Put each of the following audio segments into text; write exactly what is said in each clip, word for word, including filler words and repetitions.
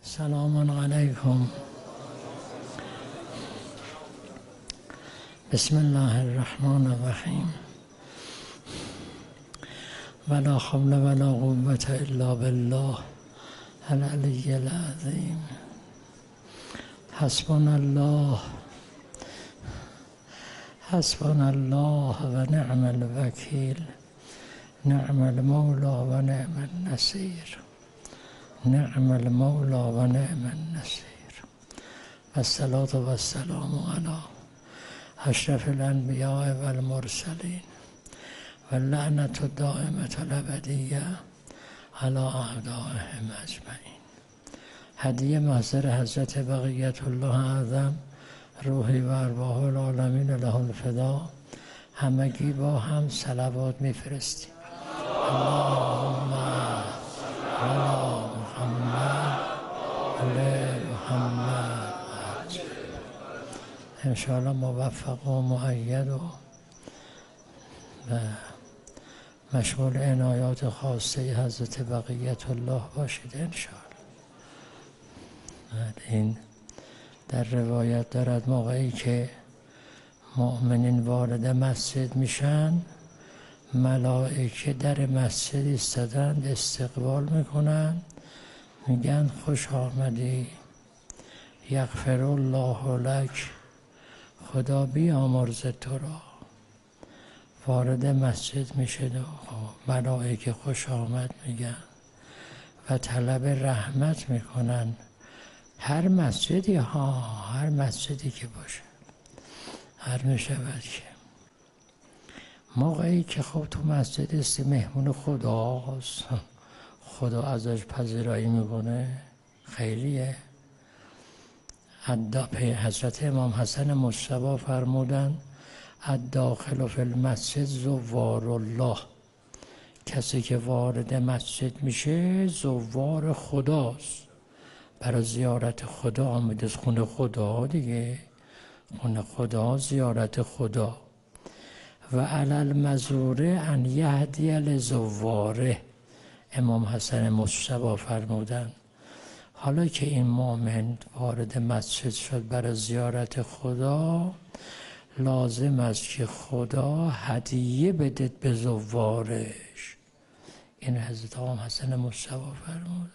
سلام علیکم. بسم الله الرحمن الرحیم. ولا حول ولا قوة الا بالله العلی العظیم. حسبنا الله حسبنا الله و نعم الوکیل. نعم المولى و نعم النصیر. نعم المولى و نعم النصیر. و الصلاة و السلام علی اشرف الانبیاء و المرسلین و اللعنة الدائمة الابدیة علی اعدائهم اجمعین. هدیه محضر حضرت بقیت الله اعظم روحی و ارواح العالمین له الفدا. همگی با هم صلوات میفرستیم. اللهم علی محمد علی محمد. انشاءالله موفق و مؤید و مشمول عنایات خاصه حضرت بقیت الله باشید انشاءالله. این در روایت دارد موقعی که مؤمنین وارد مسجد میشن، ملائکه در مسجد ایستادند استقبال میکنن، میگن خوش آمدی، یغفر الله لک، خدا بیامرزه تو را. وارد مسجد میشه و ملائکه خوش آمد میگن و طلب رحمت میکنن. هر مسجدی ها هر مسجدی که باشه. هر میشود که موقعی که خب تو مسجد است مهمون خداست، خدا ازش پذیرایی میکنه، خیلیه. حضرت امام حسن مجتبی فرمودن الداخل فی المسجد زوار الله. کسی که وارد مسجد میشه زوار خداست، برای زیارت خدا آمده. خونه خدا دیگه، خونه خدا، زیارت خدا. و علی المزوره ان یهدی لزواره. امام حسن مجتبی فرمودن حالا که این مؤمن وارد مسجد شد برای زیارت خدا، لازم است که خدا هدیه بده به زوارش. این حضرت امام حسن مجتبی فرمودن.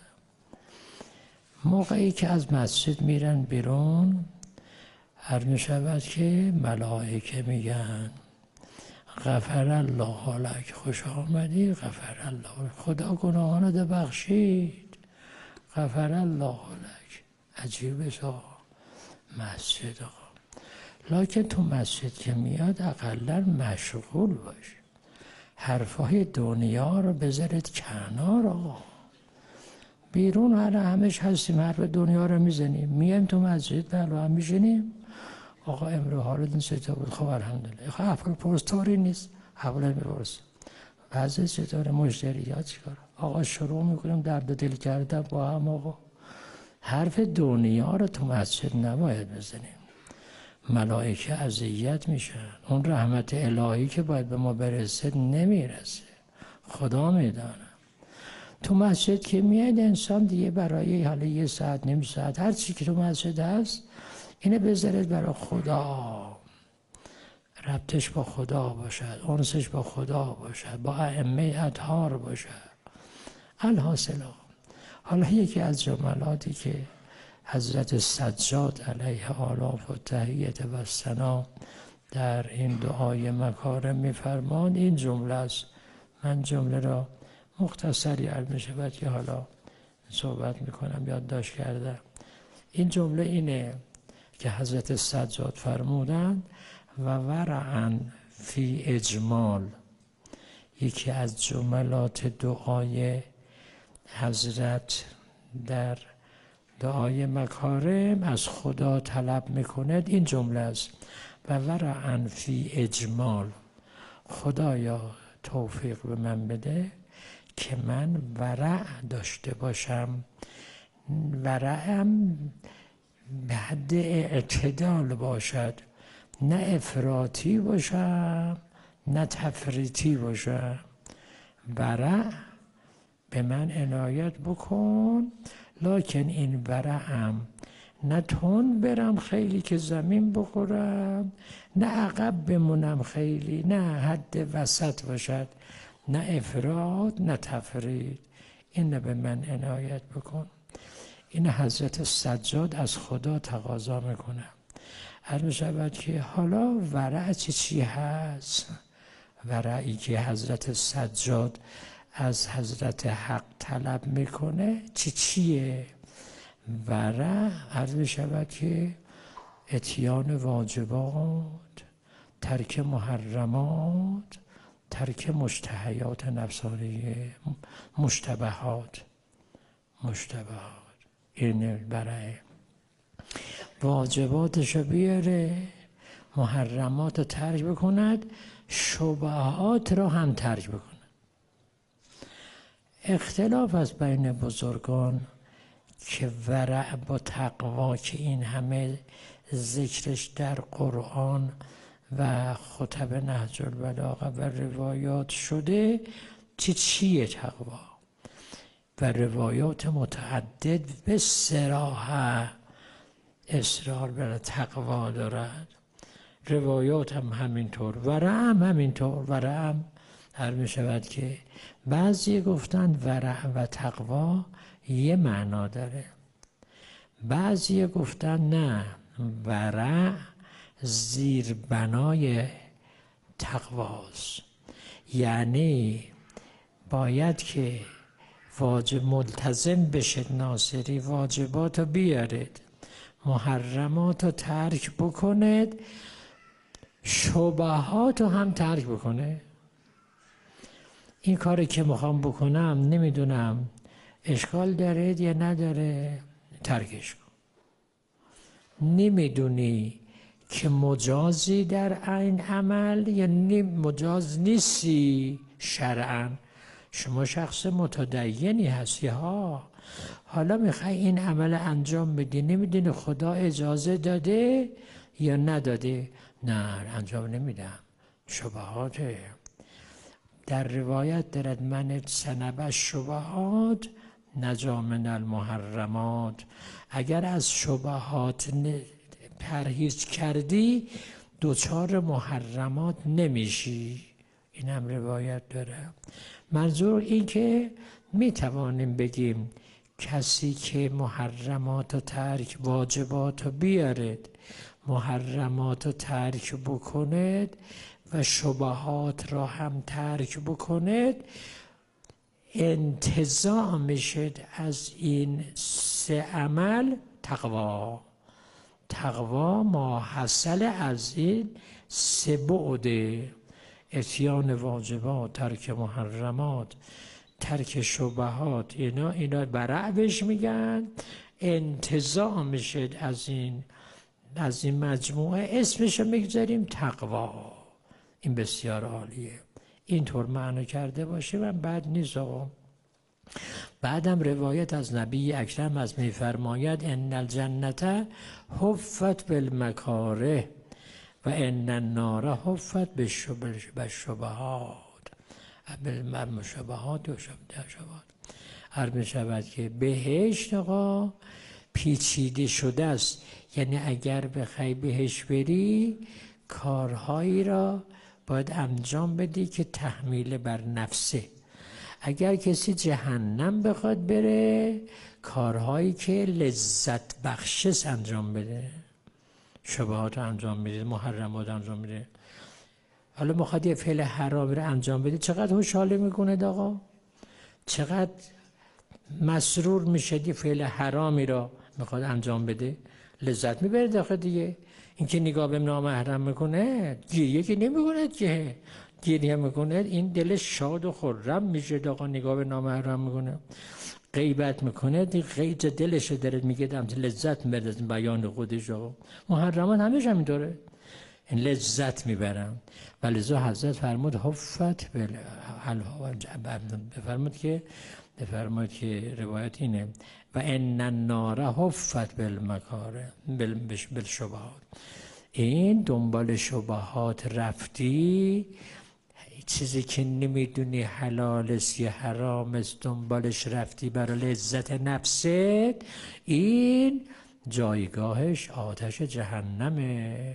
موقعی که از مسجد میرن بیرون، هر میشود که ملائکه میگن غفر الله لک، خوش آمدی، غفر الله، خدا گناهانت بخشید، غفر الله لک. عجیبه سا مسجد آقا. لکن تو مسجد که میاد اقلا مشغول باشه، حرفای دنیا رو بذارید کنار آقا. بیرون هر همش هستیم، حرف دنیا رو میزنیم، میایم تو مسجد بلو هم میشینیم. آقا امرو حالتون چطور بود؟ خب الحمدلله. خب احوال پرستاری نیست، احوال میپرس. بعضی چطور مشتریات چیکار؟ آقا شروع میکنیم درد دل کردن با هم. آقا حرف دنیا رو تو مسجد نباید بزنیم، ملائکه اذیت میشن. اون رحمت الهی که باید به ما برسه نمیرسه، خدا میدانه. تو مسجد که میاد انسان دیگه برای حالا یه ساعت نیم ساعت هر چی که تو مسجد هست اینه بذارید برای خدا، ربطش با خدا باشد، انسش با خدا باشد، با ائمه اطهار باشد. الحاصل حالا یکی از جملاتی که حضرت سجاد علیه آلاف و تحییت و ثنا در این دعای مکارم میفرمان این جمله است. من جمله را مختصری علم شود که حالا صحبت میکنم، یادداشت کردم. این جمله اینه که حضرت سجاد فرمودند و ورعا فی اجمال. یکی از جملات دعای حضرت در دعای مکارم از خدا طلب میکند این جمله است و ورعا فی اجمال. خدایا توفیق به من بده که من ورع داشته باشم. ورعم به حد اعتدال باشد، نه افراطی باشم نه تفریطی باشم. ورع به من عنایت بکن لکن این ورعم نه تون برم خیلی که زمین بخورم، نه عقب بمونم خیلی، نه حد وسط باشد، نه افراط نه تفرید. این به من عنایت بکن. این حضرت سجاد از خدا تقاضا میکنه. عرض شود که حالا ورع چی چی هست؟ ورعی که حضرت سجاد از حضرت حق طلب میکنه چی چیه؟ ورع عرض شود که اتیان واجبات، ترک محرمات، ترک مشتهیات نفسانیه، مشتبهات مشتبهات این ورعه. واجباتشو بیاره، محرمات رو ترک بکند، شبهات رو هم ترک بکند. اختلاف است بین بزرگان که ورع با تقوا که این همه ذکرش در قرآن و خطب نهج البلاغه و روایات شده چی چیه تقوا؟ و روایات متعدد به صراحت اصرار بر تقوا دارد. روایات هم همینطور، ورع هم همینطور. ورع هم هر می شود که بعضی گفتن ورع و تقوا یه معنا داره، بعضی گفتن نه، ورع زیر بنای تقواست. یعنی باید که واجب ملتزم بشید، ناصری واجبات رو بیارید، محرمات رو ترک بکنید، شبهات رو هم ترک بکنه. این کاری که میخوام بکنم نمیدونم اشکال داره یا نداره، ترکش کن. نمیدونی که مجازی در این عمل یا مجاز نیستی شرعاً، شما شخص متدینی هستی ها، حالا میخوای این عمل انجام بدی، نمیدونی خدا اجازه داده یا نداده. نه انجام نمیدم، شبهاته. در روایت دارد من سنب الشبهات نجا من المحرمات. اگر از شبهات پرهیز کردی دوچار محرمات نمیشی. این هم روایت داره. منظور این که می توانیم بگیم کسی که محرمات و ترک واجبات رو بیارد، محرمات رو ترک بکند و شبهات را هم ترک بکند، انتزاع میشد از این سه عمل تقوا. تقوا ماحصل از این سه بعده: اتیان واجبات، ترک محرمات، ترک شبهات. اینا اینا برع بهش میگن. انتزاع میشد از این از این مجموعه، اسمشو میگذاریم تقوا. این بسیار عالیه. اینطور معنی کرده باشه من بد نیست آقا. بعدم روایت از نبی اکرم از میفرماید ان الجنة حفت بالمکاره و ان النار حفت بالشبهات. بالمشبهات و شبهات. هر می شود که بهشت آقا پیچیده شده است. یعنی اگر بخوای بهش بری کارهایی را باید انجام بدی که تحمیل بر نفسه. اگر کسی جهنم بخواد بره کارهایی که لذت بخشش انجام بده، شبهات انجام میده، محرمات انجام میده. حالا میخواد یه فعل حرام رو انجام بده، چقدر خوشحالی میکنه آقا، چقدر مسرور میشه یه فعل حرامی را میخواد انجام بده، لذت میبره داخل دیگه. این که نگاه به نامحرم میکنه گریه که نمیکنه که گریه میکنه، این دلش شاد و خرم میشه آقا. نگاه به نامحرم میکنه، غیبت میکنه، غیبت دلش داره میگه دم لذت میبره از بیان خودش آقا. محرمات همیشه همینطوره، این لذت میبرن. ولذا حضرت فرمود حفت بل بفرمود که بفرمود که روایت اینه و ان النار حفت بالمکاره بالشبهات. این دنبال شبهات رفتی چیزی که نمیدونی حلال است یا حرام است دنبالش رفتی برای لذت نفست، این جایگاهش آتش جهنمه.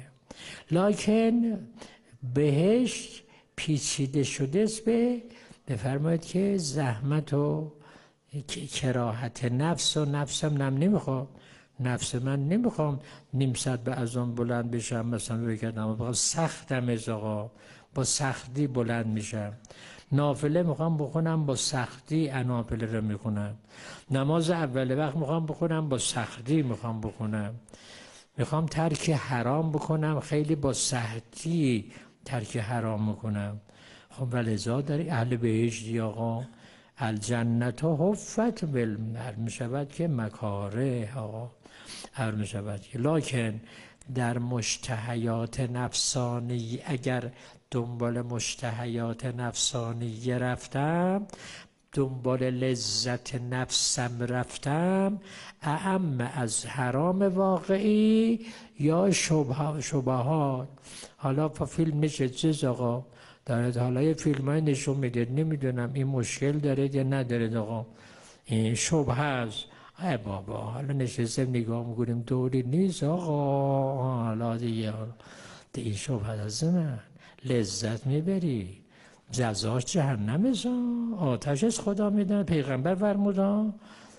لکن بهشت پیچیده شده است به بفرمایید که زحمت و کراهت نفس و نفسم نم نمیخوام، نفس من نمیخوام نیم ساعت به اذان بلند بشم مثلا بگردم بخوام سختم از آقا با سختی بلند میشم، نافله میخوام بخونم با سختی نافله رو میخونم، نماز اول وقت میخوام بخونم با سختی میخوام بخونم، میخوام ترک حرام بکنم خیلی با سختی ترک حرام میکنم. خب ولذا در اهل بهشتی آقا الجنت حفت بالمر میشود که مکاره آقا هر میشود که، لکن در مشتهیات نفسانی اگر دنبال مشتهیات نفسانی رفتم، دنبال لذت نفسم رفتم، اعم از حرام واقعی یا شبهات. حالا فیلم میشه چیز آقا دارد، حالا یه فیلم های نشون میده نمیدونم این مشکل داره یا نداره آقا، این شبه هست. ای بابا حالا نشستم نگاه میکنیم دوری نیست آقا، حالا دیگه این شبه از من لذت میبری جزاش جهنم ازا آتش از خدا میدن. پیغمبر فرمودن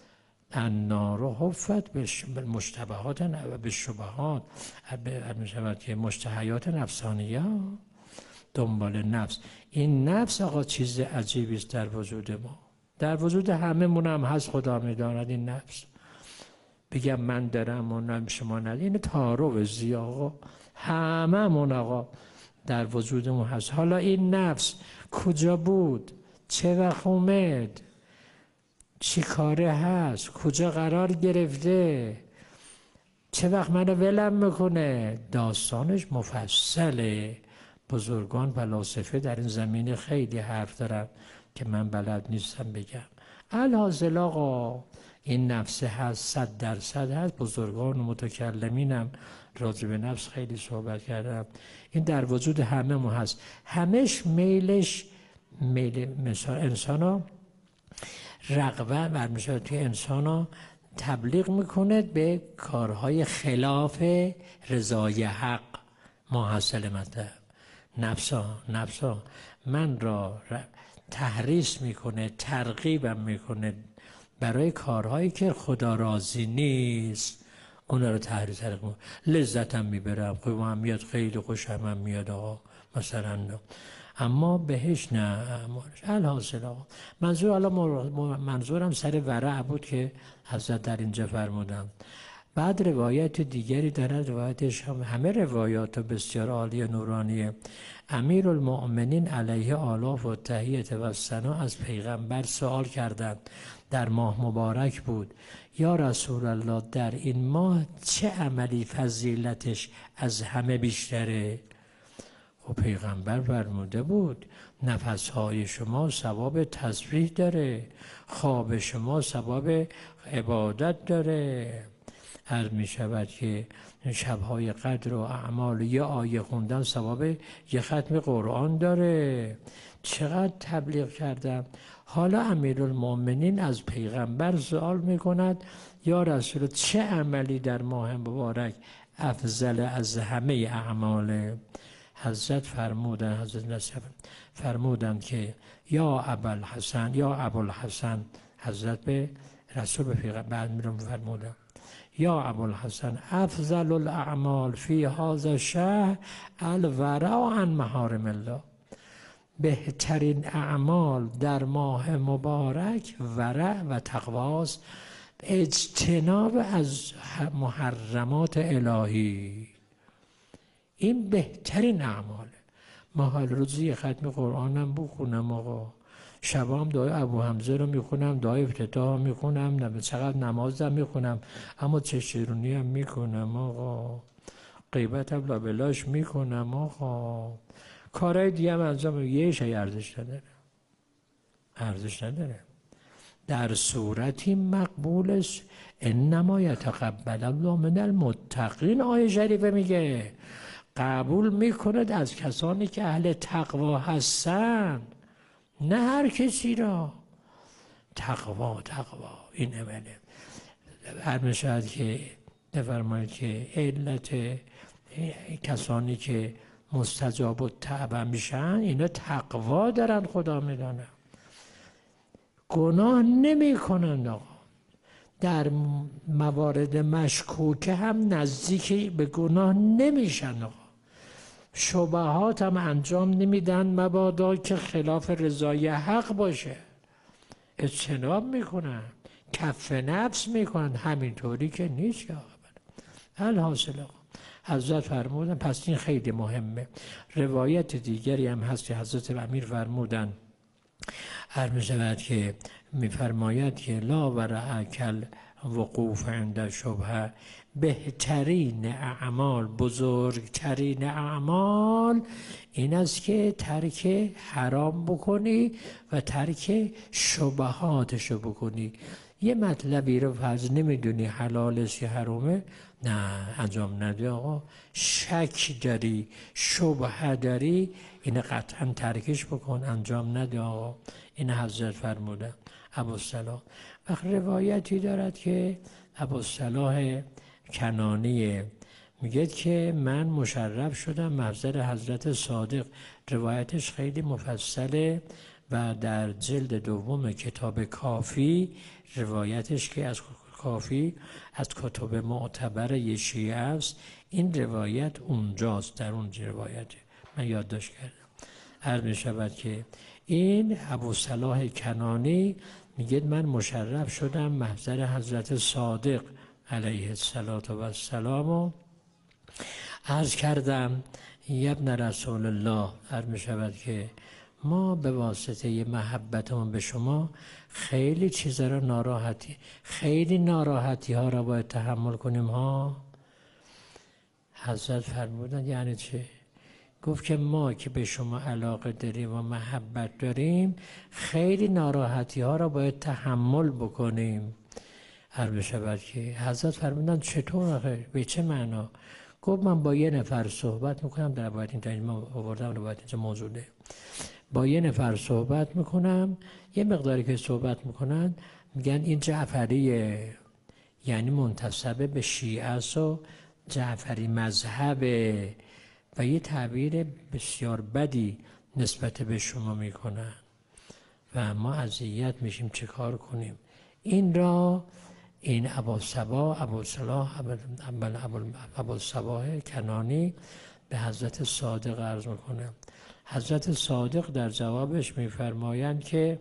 النار حفت بالمشتبهات و بالشبهات، میشود که مشتهیات نفسانیه دنبال نفس. این نفس آقا چیز عجیبی است در وجود ما، در وجود همه مون هم هست، خدا میداند. این نفس بگم من دارم و نه شما ندید، این تعارف زی آقا همه مون آقا در وجودمون هست. حالا این نفس کجا بود، چه وقت اومد، چی کاره هست، کجا قرار گرفته، چه وقت منو ولم میکنه، داستانش مفصله. بزرگان فلاسفه در این زمینه خیلی حرف دارن که من بلد نیستم بگم. الحاصل آقا این نفس هست، صد درصد هست. بزرگان و متکلمینم راجع به نفس خیلی صحبت کردم. این در وجود همه ما هست، همش میلش میل انسان ها رغبت برمیشه توی انسان ها تبلیغ میکنه به کارهای خلاف رضای حق. ماحصل مطلب نفسا نفسا من را تحریص میکنه، ترغیبم میکنه برای کارهایی که خدا راضی نیست، اونا رو تحریص میکنه. لذتم میبرم، خب هم میاد، خیلی خوشم هم میاد آقا مثلا، اما بهش نه. الحاصل آقا منظور حالا منظورم سر ورع بود که حضرت در اینجا فرمودم. بعد روایت دیگری دارد، روایتش هم همه روایات بسیار عالی نورانیه. امیر المؤمنین علیه آلاف و تحییت و ثنا از پیغمبر سوال کردند، در ماه مبارک بود، یا رسول الله در این ماه چه عملی فضیلتش از همه بیشتره؟ و پیغمبر فرموده بود نفسهای شما ثواب تسبیح داره، خواب شما ثواب عبادت داره. عرض می شود که شبهای قدر و اعمال یه آیه خوندن ثواب یه ختم قرآن داره. چقدر تبلیغ کردم. حالا امیرالمؤمنین از پیغمبر سوال می کند یا رسول چه عملی در ماه مبارک افضل از همه اعماله؟ حضرت فرمودن حضرت نصر فرمودند که یا ابوالحسن یا ابوالحسن حضرت به رسول به پیغمبر میرم فرمودن یا ابوالحسن افضل الاعمال فی هذا الشهر الورع عن محارم الله، بهترین اعمال در ماه مبارک ورع و تقواست، اجتناب از محرمات الهی. این بهترین اعماله. ما حال روزی ختم قرآنم بخونم آقا، شبام دعای ابو حمزه رو میخونم، دعای افتتاح میخونم، چقدر نمازم میخونم، اما چه شیرونی هم میکنم آقا، غیبت هم لابلاش میکنم آقا، کارهای دیگه هم انجام یه شای ارزش نداره، ارزش نداره. در صورتی مقبول است انما یتقبل الله من المتقین. آیه شریفه میگه قبول میکند از کسانی که اهل تقوا هستند، نه هر کسی را. تقوا تقوا این اوله. هر میشود که نفرمایید که علت کسانی که مستجاب و تعبه میشن اینا تقوا دارن، خدا میدانه. گناه نمی کنند آقا. در موارد مشکوکه هم نزدیک به گناه نمیشن آقا. شبهات هم انجام نمیدن مبادا که خلاف رضای حق باشه. اجتناب میکنن، کف نفس میکنن، همینطوری که نیست آقا. الحاصل آقا حضرت فرمودن، پس این خیلی مهمه. روایت دیگری هم هست که حضرت امیر فرمودن، هر میشود که میفرماید که لا ورع کل وقوف عند شبهه، بهترین اعمال، بزرگترین اعمال این است که ترک حرام بکنی و ترک شبهاتشو بکنی. یه مطلبی رو فرض نمیدونی حلالش یا حرامه، نه انجام نده آقا. شک داری، شبهه داری، این قطعا ترکش بکن، انجام نده آقا. این حضرت فرمودن. ابوالصلاح وقت روایتی دارد که ابوالصلاح کنانی میگه که من مشرف شدم محضر حضرت صادق. روایتش خیلی مفصله و در جلد دوم کتاب کافی روایتش که از کافی از کتب معتبر شیعه است، این روایت اونجاست، در اون روایت من یادداشت کردم. عرض می شود که این ابوالصلاح کنانی میگه من مشرف شدم محضر حضرت صادق علیه السلام و عرض کردم ابن رسول الله، عرض می شود که ما به واسطه محبتمون به شما خیلی چیزا را ناراحتی خیلی ناراحتی ها را باید تحمل کنیم ها. حضرت فرمودن یعنی چه؟ گفت که ما که به شما علاقه داریم و محبت داریم خیلی ناراحتی ها را باید تحمل بکنیم. هر بشود که حضرت فرمودن چطور آخه؟ به چه معنا؟ گفت من با یه نفر صحبت میکنم، در باید این تایم ما آوردم رو باید اینجا موجوده، با یه نفر صحبت میکنم، یه مقداری که صحبت میکنن میگن این جعفریه، یعنی منتسب به شیعه است و جعفری مذهبه و یه تعبیر بسیار بدی نسبت به شما میکنن و ما اذیت میشیم، چه کار کنیم؟ این را این ابوالصباح ابوالصلاح ابوالصباح کنانی به حضرت صادق عرض میکنه. حضرت صادق در جوابش میفرمایند که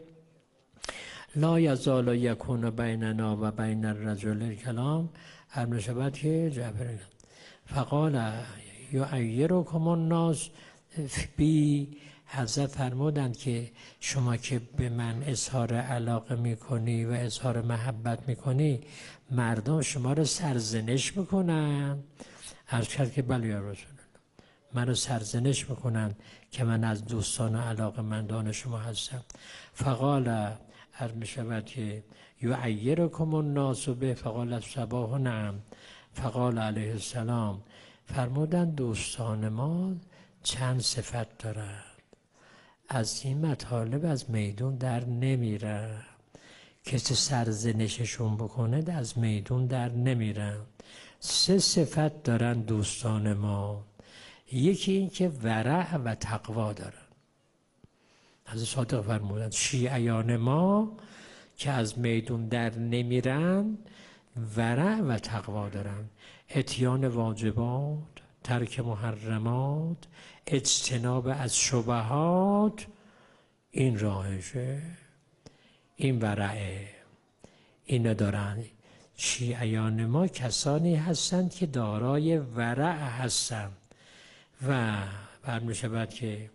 لا یزال یکون بیننا و بین الرجل کلام، هر نشبت که جعفر فقال یعیرکم الناس بی. حضرت فرمودند که شما که به من اظهار علاقه میکنی و اظهار محبت میکنی، مردم شما رو سرزنش میکنن. عرض کرد که بله یا رسول الله، من رو سرزنش میکنن که من از دوستان و علاقه مندان شما هستم. فقال عرض میشود که یعیرکم الناس به، فقال الصباح نعم. فقال علیه السلام فرمودند دوستان ما چند صفت دارند، از این مطالب از میدون در نمیره، کسی سرزنششون بکنه از میدون در نمیرن. سه صفت دارن دوستان ما، یکی این که ورع و تقوا دارن. حضرت صادق فرمودند شیعیان ما که از میدون در نمیرن ورع و تقوا دارن، اتیان واجبات، ترک محرمات، اجتناب از شبهات، این راهشه، این ورعه، این دارن. شیعیان ما کسانی هستند که دارای ورع هستند و برمی شود که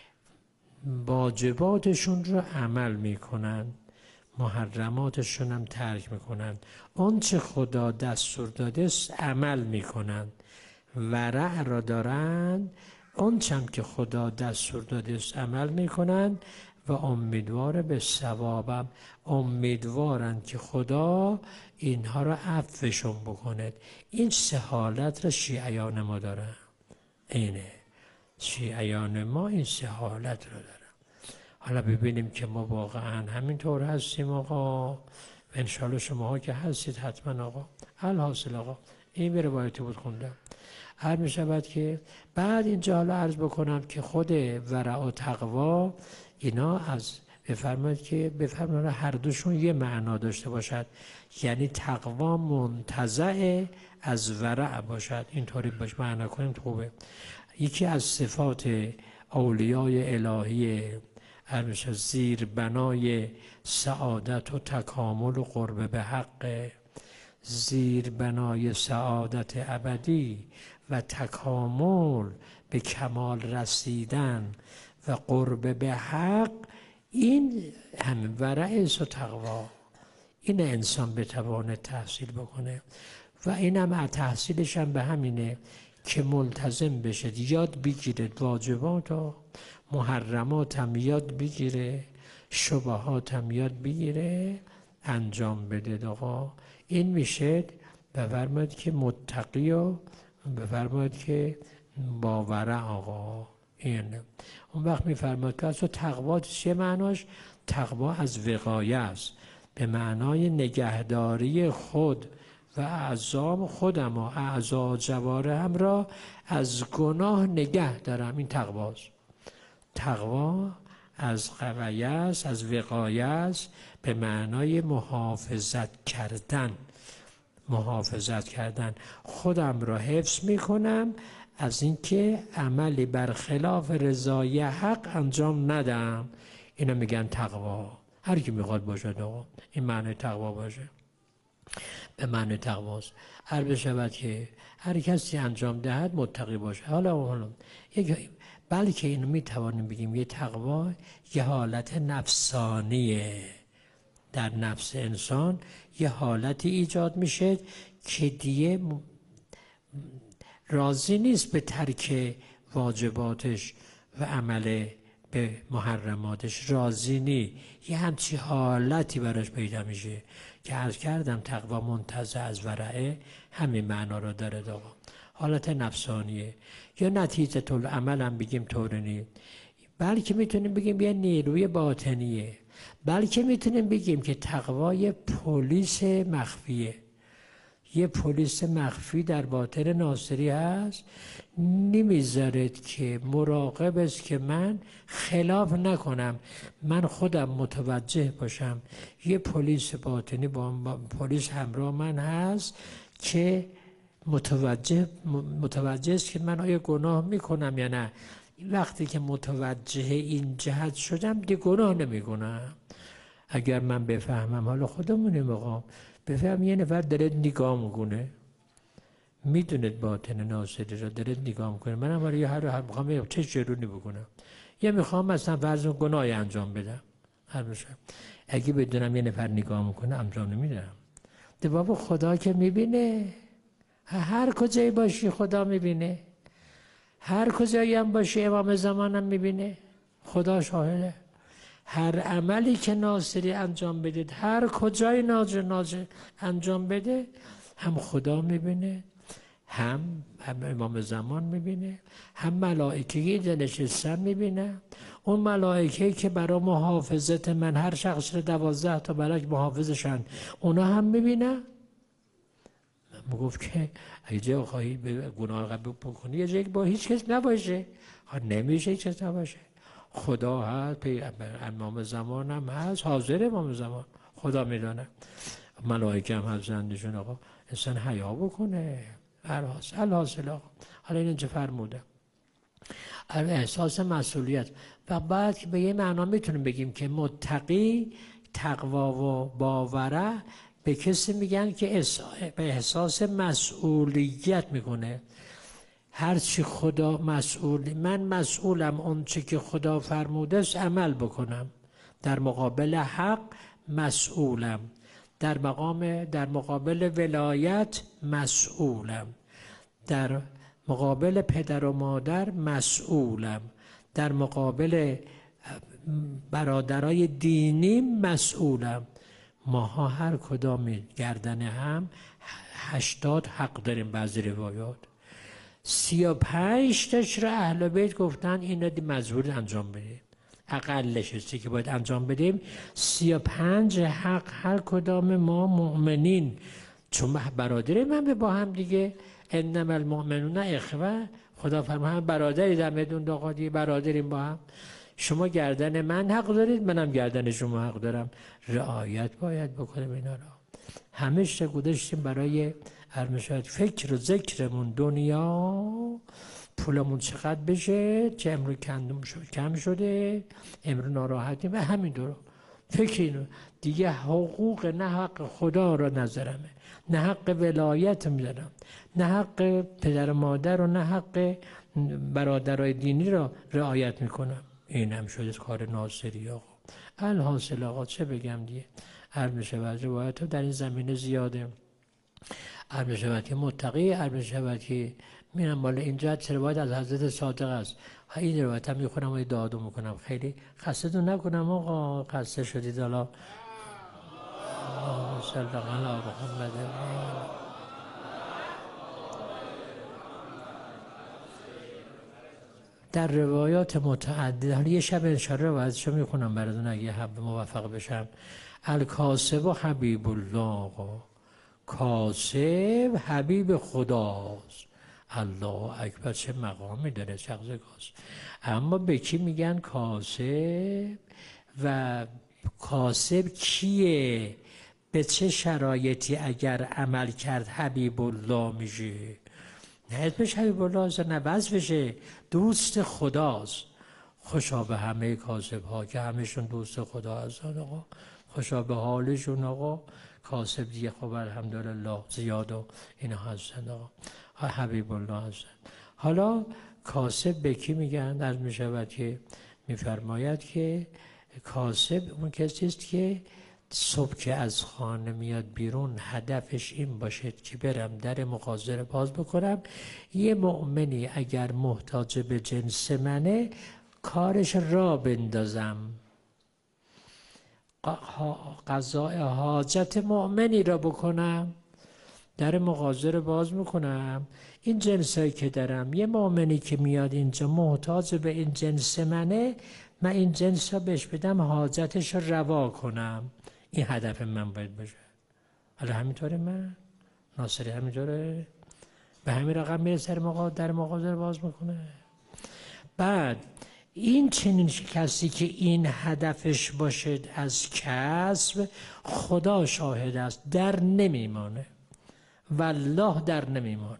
واجباتشون رو عمل میکنن، محرماتشون هم ترک میکنن، اون چه خدا دستور داده است عمل میکنن. ورع را دارن، اون چم که خدا دستور داده است عمل میکنن و امیدوار به ثوابم، امیدوارن که خدا اینها را عفوشون بکنه. این سه حالت را شیعیان ما دارن. اینه شیعیان ما این سه حالت رو دارن. حالا ببینیم که ما واقعا همینطور هستیم آقا، و انشالله شماها که هستید حتما آقا. الحاصل آقا این به روایتی بود خوندم، هر می شود که بعد اینجا حالا عرض بکنم که خود ورع و تقوا اینا از بفرمایید که بفرمایید هر دوشون یه معنا داشته باشد، یعنی تقوا منتزع از ورع باشد، اینطوری باش معنا کنیم خوبه. یکی از صفات اولیای الهیه هرمیشه زیر بنای سعادت و تکامل و قرب به حق، زیر بنای سعادت ابدی و تکامل به کمال رسیدن و قرب به حق، این هم ورع و تقوا، این انسان بتواند تحصیل بکنه. و این هم تحصیلش هم به همینه که ملتزم بشه، یاد بگیره واجبات و محرمات هم یاد بگیره، شبهات هم یاد بگیره انجام بده آقا. این میشه بفرمایید که متقی و بفرمایید که باوره آقا. این اون وقت میفرماید که اصلا تقوا چه معناش؟ تقوا از وقایه است، به معنای نگهداری خود و اعضا خودم و اعضا جوارحم را از گناه نگه دارم. این تقواست. تقوا از قویه است، از وقایه است، به معنای محافظت کردن. محافظت کردن خودم را حفظ میکنم از اینکه عملی برخلاف رضای حق انجام ندم. اینا میگن تقوا. هر کی میخواد باشه آقا این معنی تقوا باشه، به معنی تقواست. هر بشود که هر کسی انجام دهد متقی باشه. حالا حالا یک بلکه اینو میتوانیم بگیم یه تقوا یه حالت نفسانیه، در نفس انسان یه حالتی ایجاد میشه که دیگه راضی نیست به ترک واجباتش و عمل به محرماتش، راضی نیست. یه همچی حالتی براش پیدا میشه که عرض کردم تقوا منتزع از ورعه همین معنا رو داره آقا. حالت نفسانیه یا نتیجه طول عمل هم بگیم طور نیست، بلکه میتونیم بگیم یه نیروی باطنیه، بلکه میتونیم بگیم که تقوا یه پلیس مخفیه. یه پلیس مخفی در باطن ناصری هست، نمیذارد که مراقب است که من خلاف نکنم، من خودم متوجه باشم. یه پلیس باطنی با پلیس همراه من هست که متوجه متوجه است که من آیا گناه میکنم یا نه. وقتی که متوجه این جهت شدم دیگه گناه نمیکنم. اگر من بفهمم، حالا خودمونیم آقا، بفهم یه نفر داره نگاه میکنه، میدونید باطن ناصری رو داره نگاه میکنه، منم برای یه هر میخوام چه جرونی بکنم، یه میخوام مثلا فرض گناهی انجام بدم، هر بشه اگه بدونم یه نفر نگاه میکنه انجام نمیدم. ده بابا خدا که میبینه، هر کجایی باشی خدا میبینه، هر کجایی هم باشی امام زمانم میبینه، خدا شاهده. هر عملی که ناصری انجام بدید، هر کجای ناجر ناجر انجام بده، هم خدا میبینه، هم هم امام زمان میبینه، هم ملائکه که نشستن میبینه. اون ملائکه که برای محافظت من هر شخص رو دوازده تا ملک محافظشن، اونا هم میبینه. من گفت که اگه جا خواهی به گناه قبول بکنی یه جایی با هیچ کس نباشه، نمیشه هیچ کس نباشه. خدا هست، پیغمبر امام زمان هم هست، حاضر امام زمان، خدا میدانه، ملائکه هم هستندشون. آقا انسان حیا بکنه. الحاصل آقا حالا این اینجا فرموده احساس مسئولیت. و بعد که به یه معنا میتونیم بگیم که متقی تقوا و باوره به کسی میگن که به احساس مسئولیت میکنه. هرچی خدا مسئول، من مسئولم اون چی که خدا فرموده است عمل بکنم. در مقابل حق مسئولم، در مقام در مقابل ولایت مسئولم، در مقابل پدر و مادر مسئولم، در مقابل برادرای دینی مسئولم. ماها هر کدام گردن هم هشتاد حق داریم. بعضی روایات سی و پنج تاش رو اهل بیت گفتن اینا مجبور انجام بدید، اقلش هستی که باید انجام بدیم. سی و پنج حق هر کدام ما مؤمنین، چون برادر من به با هم دیگه، انما المؤمنون اخوه، خدا فرمود برادری در میدون داغادی، برادریم با هم. شما گردن من حق دارید، منم گردن شما حق دارم، رعایت باید بکنیم اینا رو. همش گذاشتیم برای هر فکر و ذکرمون دنیا، پولمون چقدر بشه، چه امرو کم شده، امرو ناراحتیم و همین دو رو فکر اینو دیگه. حقوق نه حق خدا رو نذارمه، نه حق ولایت میذارم، نه حق پدر و مادر و نه حق برادرای دینی رو رعایت میکنم. این هم شده کار ناصری آقا. الحاصل آقا چه بگم دیگه، هر میشود روایت در این زمینه زیاده. هر میشود که متقی، هر میشود که میرم مال اینجا روایت از حضرت صادق است. این روایت هم میخونم و دادو میکنم، خیلی خسته دون نکنم آقا، خسته شدید. حالا صلی الله علی محمد. در روایات متعدد، حالا یه شب انشاءالله روایتشو میخونم براتون اگه حب موفق بشم. الکاسب و حبیب الله، کاسب حبیب خداست. الله اکبر، چه مقامی داره شخص کاسب. اما به کی میگن کاسب و کاسب کیه؟ به چه شرایطی اگر عمل کرد حبیب الله میشه؟ نه اسمش حبیب الله است، نه وصفشه، دوست خداست. خوشا به همه کاسب ها که همشون دوست خدا هستن آقا، خوشا به حالشون آقا. کاسب دیگه خب الحمدلله زیاد و اینا هستن آقا، حبیب الله هستن. حالا کاسب به کی میگن؟ از میشود که میفرماید که کاسب اون کسی است که صبح که از خانه میاد بیرون هدفش این باشد که برم در مغازه رو باز بکنم، یه مؤمنی اگر محتاج به جنس منه کارش را بندازم، قضاء حاجت مؤمنی را بکنم، در مغازه رو باز میکنم. این جنسایی که دارم، یه مؤمنی که میاد اینجا محتاج به این جنس منه، من این جنس رو بهش بدم، حاجتش رو روا کنم. این هدف من باید باشه. حالا همینطوره من ناصری همینطوره، به همین رقم میره سر مغازه، در مغازه رو باز میکنه. بعد این چنین کسی که این هدفش باشد از کسب، خدا شاهد است در نمیمانه، والله در نمیمانه.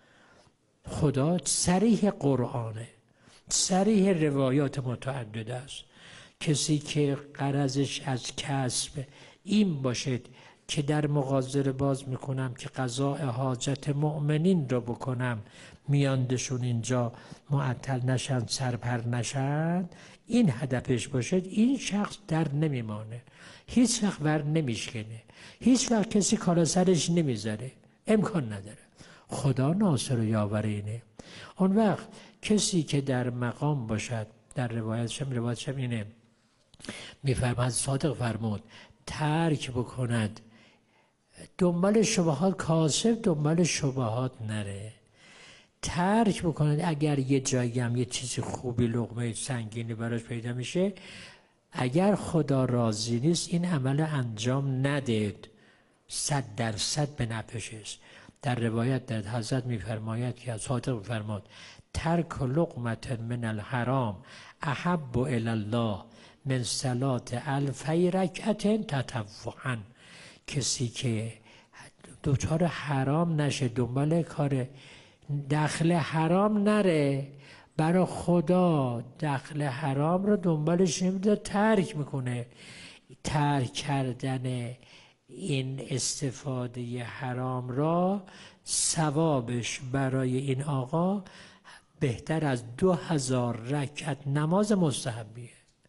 خدا صریح قرآنه، صریح روایات متعدد است. کسی که غرضش از کسب این باشد که در مغازه رو باز میکنم که قضاء حاجت مؤمنین رو بکنم، میاندشون اینجا معطل نشن، سرپر نشن، این هدفش باشد، این شخص در نمیمانه، هیچ وقت ور نمیشکنه، هیچ وقت کسی کالا سرش نمیذاره، امکان نداره. خدا ناصر و یاور اینه. اون وقت کسی که در مقام باشد، در روایت شم روایت شم اینه میفرماد، صادق فرمود ترک بکند دنبال شبهات، کاسب دنبال شبهات نره، ترک بکند. اگر یه جایی هم یه چیزی خوبی لقمه سنگینی براش پیدا میشه، اگر خدا راضی نیست این عمل انجام ندید، صد درصد به نفعش است. در روایت در حضرت میفرماید که صادق میفرماد ترک لقمة من الحرام احب الی الله من صلات الفی رکعت تطوعا. کسی که دوچار حرام نشه، دنبال کار دخل حرام نره، برای خدا دخل حرام رو دنبالش نمیده، ترک میکنه. ترک کردن این استفاده حرام را ثوابش برای این آقا بهتر از دو هزار رکعت نماز مستحبیه.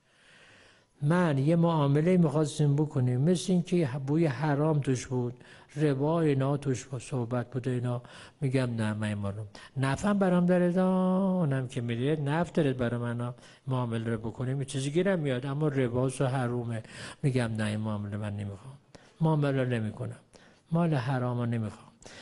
من یه معامله میخواستیم بکنیم، مثل این که بوی حرام توش بود، ربا اینا توش صحبت بود اینا، میگم نه من ایمانم نفهم برام داره دا، اونم که میده نفت داره برای من معامله رو بکنیم، یه چیزی گیرم میاد اما رباس و حرومه، میگم نه این معامله من نمیخوام، معامله نمی کنم، مال حرام رو نمیخوام.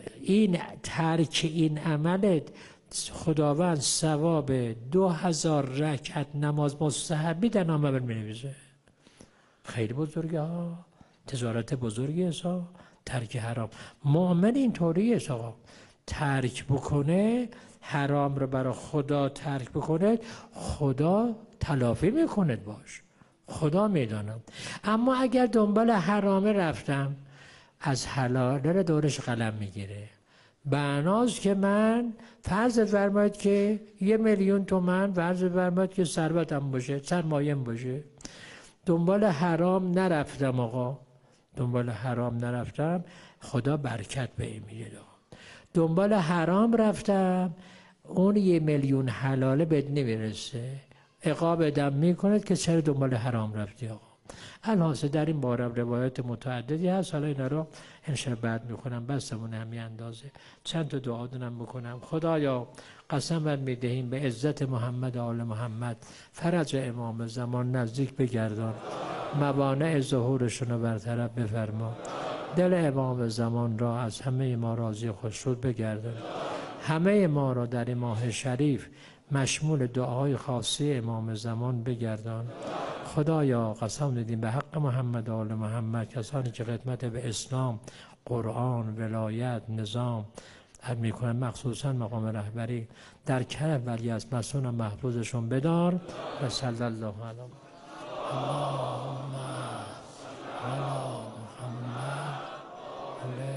این ترک این عملت خداوند ثواب دو هزار رکعت نماز مستحبی در نامه می نویسه. خیلی بزرگه ها، تجارت بزرگی است ها. ترک حرام مؤمن اینطوری است آقا، ترک بکنه حرام رو برای خدا ترک بکنه، خدا تلافی میکنه باش، خدا میدانم. اما اگر دنبال حرامه رفتم، از حلال دورش قلم میگیره. بناست که من فرض فرمایید که یه میلیون تومن فرض فرمایید که ثروتم باشه، سرمایم باشه، دنبال حرام نرفتم آقا، دنبال حرام نرفتم، خدا برکت به این میده. دنبال حرام رفتم، اون یه میلیون حلاله بهت نمیرسه، عقاب دم میکنه که چرا دنبال حرام رفتی آقا. الحاصل در این باره روایت متعددی هست، حالا اینا رو انشاءالله بعد میکنم، بسمون همین اندازه. چند تا دعا دونم بکنم. خدایا قسم بر میدهیم به عزت محمد آل محمد، فرج امام زمان نزدیک بگردان، موانع ظهورشون رو برطرف بفرما، دل امام زمان را از همه ما راضی خسرود بگردان، همه ما را در این ماه شریف مشمول دعاهای خاصی امام زمان بگردان. خدایا قسم دیدیم به حق محمد آل محمد، کسانی که خدمت به اسلام، قرآن، ولایت، نظام میکنن، مخصوصا مقام رهبری، در کرم ولی از مسئول محفوظشون بدار. و صلی الله علی اللهم علی محمد.